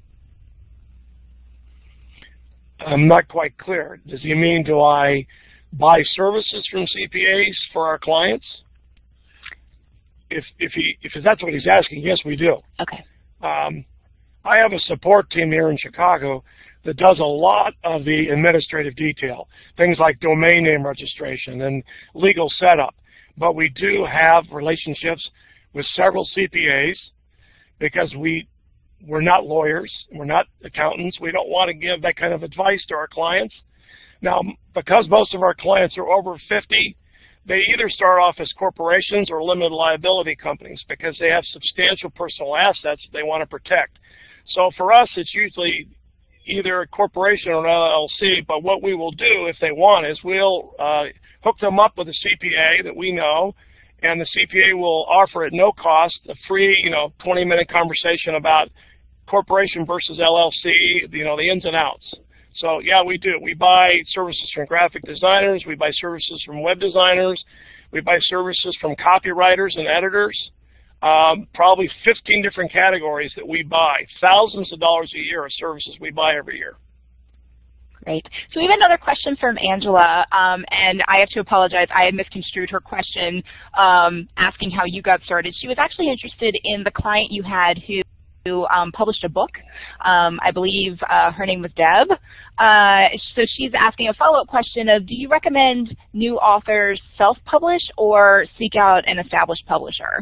I'm not quite clear. Does he mean, do I buy services from C P As for our clients? If, if, he, if that's what he's asking, yes, we do. Okay. Um, I have a support team here in Chicago that does a lot of the administrative detail, things like domain name registration and legal setup. But we do have relationships with several C P As because we, we're not lawyers, we're not accountants. We don't want to give that kind of advice to our clients. Now, because most of our clients are over fifty, they either start off as corporations or limited liability companies because they have substantial personal assets they want to protect. So for us, it's usually either a corporation or an L L C, but what we will do if they want is we'll uh, hook them up with a C P A that we know, and the C P A will offer at no cost a free, you know, twenty minute conversation about corporation versus L L C, you know, the ins and outs. So yeah, we do. We buy services from graphic designers, we buy services from web designers, we buy services from copywriters and editors. Um, probably fifteen different categories that we buy. Thousands of dollars a year of services we buy every year. Great. So we have another question from Angela, um, and I have to apologize. I had misconstrued her question um, asking how you got started. She was actually interested in the client you had who who um, published a book. Um, I believe uh, her name was Deb. Uh, so she's asking a follow-up question of, do you recommend new authors self-publish or seek out an established publisher?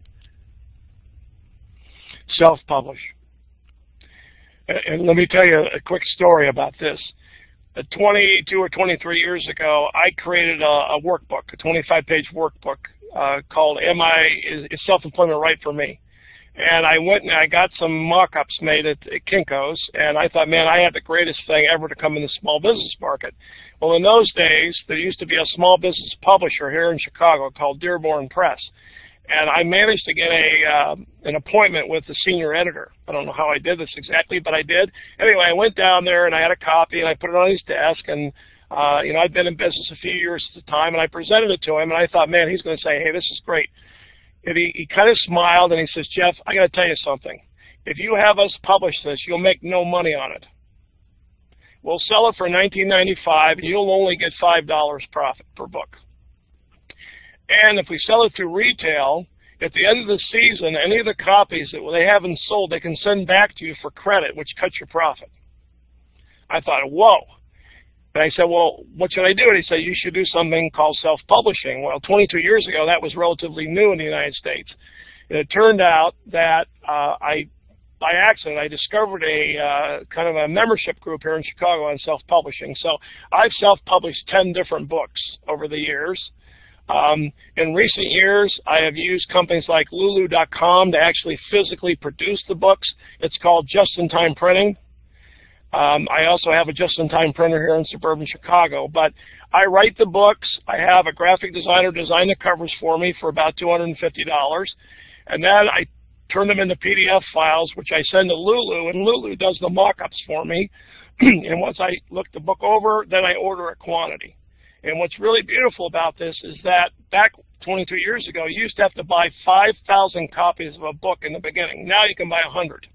Self-publish. And let me tell you a quick story about this. twenty-two or twenty-three years ago, I created a, a workbook, a twenty-five page workbook uh, called Am I, is, is Self-Employment Right for Me? And I went and I got some mock-ups made at, at Kinko's, and I thought, man, I had the greatest thing ever to come in the small business market. Well, in those days, there used to be a small business publisher here in Chicago called Dearborn Press. And I managed to get a uh, an appointment with the senior editor. I don't know how I did this exactly, but I did. Anyway, I went down there and I had a copy and I put it on his desk. And uh, you know, I'd been in business a few years at the time, and I presented it to him. And I thought, man, he's going to say, hey, this is great. And he, he kind of smiled and he says, Jeff, I got to tell you something. If you have us publish this, you'll make no money on it. We'll sell it for nineteen ninety-five, and you'll only get five dollars profit per book. And if we sell it through retail, at the end of the season, any of the copies that they haven't sold, they can send back to you for credit, which cuts your profit. I thought, whoa. And I said, well, what should I do? And he said, you should do something called self-publishing. Well, twenty-two years ago, that was relatively new in the United States. And it turned out that uh, I, by accident, I discovered a uh, kind of a membership group here in Chicago on self-publishing. So I've self-published ten different books over the years. Um, in recent years, I have used companies like Lulu dot com to actually physically produce the books. It's called Just-in-Time Printing. Um, I also have a Just-in-Time printer here in suburban Chicago. But I write the books. I have a graphic designer design the covers for me for about two hundred fifty dollars. And then I turn them into P D F files, which I send to Lulu, and Lulu does the mock-ups for me. And once I look the book over, then I order a quantity. And what's really beautiful about this is that back twenty-two years ago, you used to have to buy five thousand copies of a book in the beginning. Now you can buy one hundred.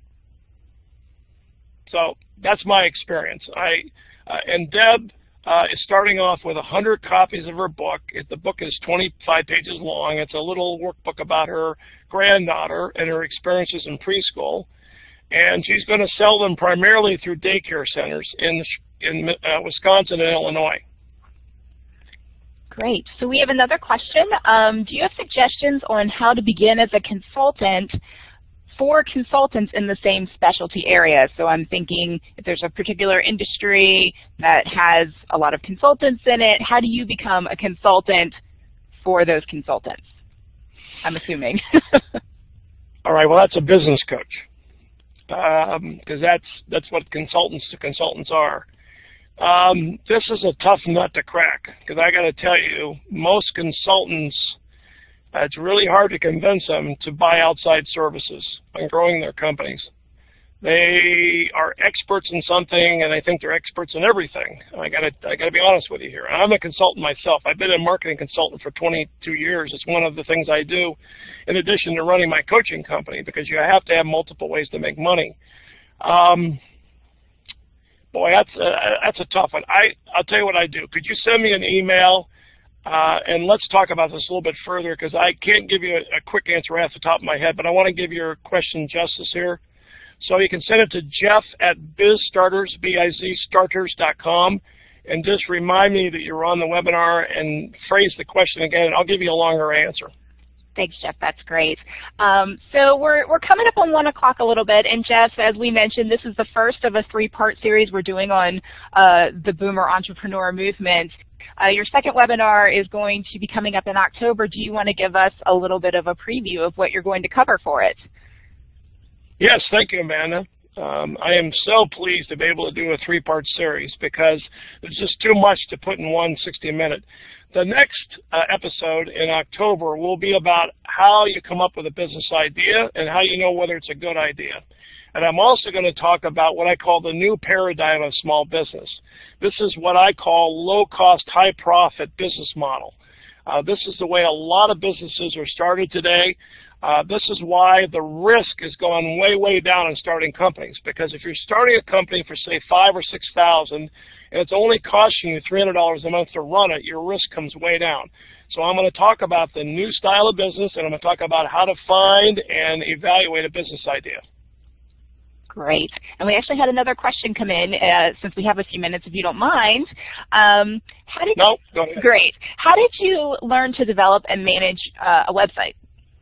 So that's my experience. I uh, and Deb uh, is starting off with one hundred copies of her book. It, the book is twenty-five pages long. It's a little workbook about her granddaughter and her experiences in preschool. And she's going to sell them primarily through daycare centers in, in uh, Wisconsin and Illinois. Great. So we have another question. Um, do you have suggestions on how to begin as a consultant for consultants in the same specialty area? So I'm thinking if there's a particular industry that has a lot of consultants in it, how do you become a consultant for those consultants? I'm assuming. All right. Well, that's a business coach, because um, that's that's what consultants to consultants are. Um, this is a tough nut to crack, because I got to tell you, most consultants, uh, it's really hard to convince them to buy outside services on growing their companies. They are experts in something, and they think they're experts in everything. I got to I got to be honest with you here. I'm a consultant myself. I've been a marketing consultant for twenty-two years. It's one of the things I do, in addition to running my coaching company, because you have to have multiple ways to make money. Um, Boy, that's a, that's a tough one. I, I'll tell you what I do. Could you send me an email, uh, and let's talk about this a little bit further, because I can't give you a, a quick answer right off the top of my head, but I want to give your question justice here. So you can send it to Jeff at BizStarters, B I Z starters dot com, and just remind me that you're on the webinar and phrase the question again, and I'll give you a longer answer. Thanks, Jeff. That's great. Um, so we're, we're coming up on one o'clock a little bit, and Jeff, as we mentioned, this is the first of a three-part series we're doing on uh, the Boomer Entrepreneur Movement. Uh, your second webinar is going to be coming up in October. Do you want to give us a little bit of a preview of what you're going to cover for it? Yes, thank you, Amanda. Um, I am so pleased to be able to do a three-part series, because there's just too much to put in one sixty minute. The next uh, episode in October will be about how you come up with a business idea and how you know whether it's a good idea. And I'm also going to talk about what I call the new paradigm of small business. This is what I call low-cost, high-profit business model. Uh, this is the way a lot of businesses are started today. Uh, this is why the risk is going way, way down in starting companies. Because if you're starting a company for, say, five or six thousand, and it's only costing you three hundred dollars a month to run it, your risk comes way down. So I'm going to talk about the new style of business, and I'm going to talk about how to find and evaluate a business idea. Great. And we actually had another question come in, uh, since we have a few minutes, if you don't mind. Um, how did no, go ahead. Great. How did you learn to develop and manage uh, a website?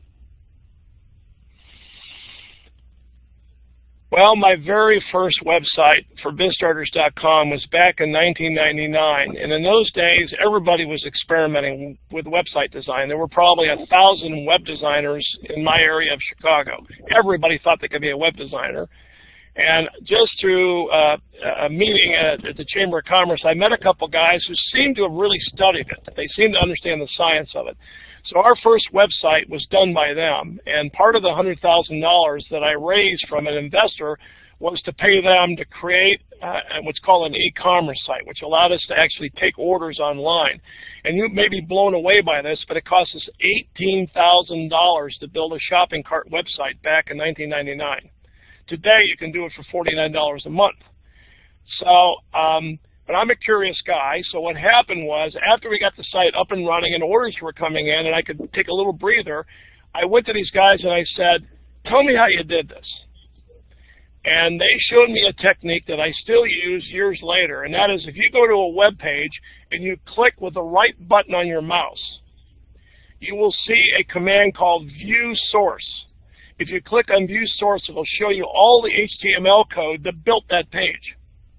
Well, my very first website for Biz Starters dot com was back in nineteen ninety-nine, and in those days, everybody was experimenting with website design. There were probably a thousand web designers in my area of Chicago. Everybody thought they could be a web designer. And just through uh, a meeting at, at the Chamber of Commerce, I met a couple guys who seemed to have really studied it. They seemed to understand the science of it. So our first website was done by them, and part of the one hundred thousand dollars that I raised from an investor was to pay them to create uh, what's called an e-commerce site, which allowed us to actually take orders online. And you may be blown away by this, but it cost us eighteen thousand dollars to build a shopping cart website back in nineteen ninety-nine. Today, you can do it for forty-nine dollars a month. So, um, but I'm a curious guy, so what happened was, after we got the site up and running and orders were coming in and I could take a little breather, I went to these guys and I said, tell me how you did this. And they showed me a technique that I still use years later, and that is if you go to a web page and you click with the right button on your mouse, you will see a command called View Source. If you click on View Source, it will show you all the H T M L code that built that page.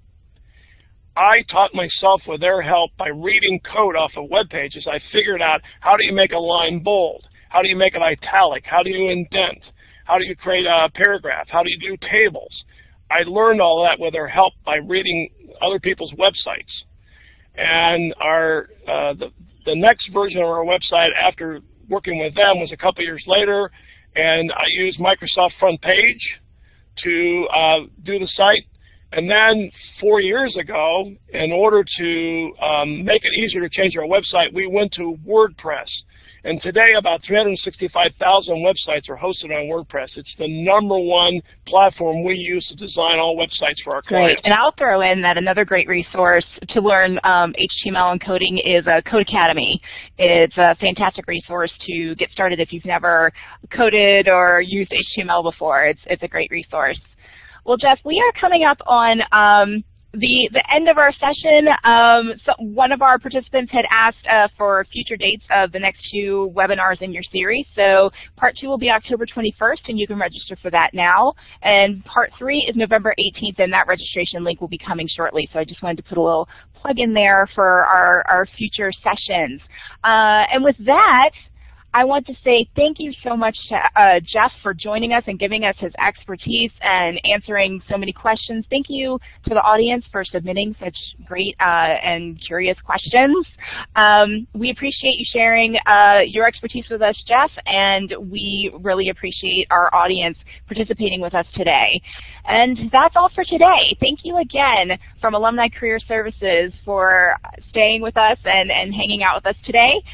I taught myself with their help by reading code off of web pages. I figured out how do you make a line bold? How do you make it italic? How do you indent? How do you create a paragraph? How do you do tables? I learned all that with their help by reading other people's websites. And our uh, the, the next version of our website after working with them was a couple years later, and I use Microsoft Front Page to uh, do the site. And then four years ago, in order to um, make it easier to change our website, we went to WordPress. And today, about three hundred sixty-five thousand websites are hosted on WordPress. It's the number one platform we use to design all websites for our clients. Great. And I'll throw in that another great resource to learn um, H T M L and coding is uh, Code Academy. It's a fantastic resource to get started if you've never coded or used H T M L before. It's, it's a great resource. Well, Jeff, we are coming up on um, the, the end of our session. Um, so one of our participants had asked uh, for future dates of the next two webinars in your series. So part two will be October twenty-first, and you can register for that now. And part three is November eighteenth, and that registration link will be coming shortly. So I just wanted to put a little plug in there for our, our future sessions. Uh, and with that, I want to say thank you so much to uh, Jeff for joining us and giving us his expertise and answering so many questions. Thank you to the audience for submitting such great uh, and curious questions. Um, we appreciate you sharing uh, your expertise with us, Jeff, and we really appreciate our audience participating with us today. And that's all for today. Thank you again from Alumni Career Services for staying with us and, and hanging out with us today.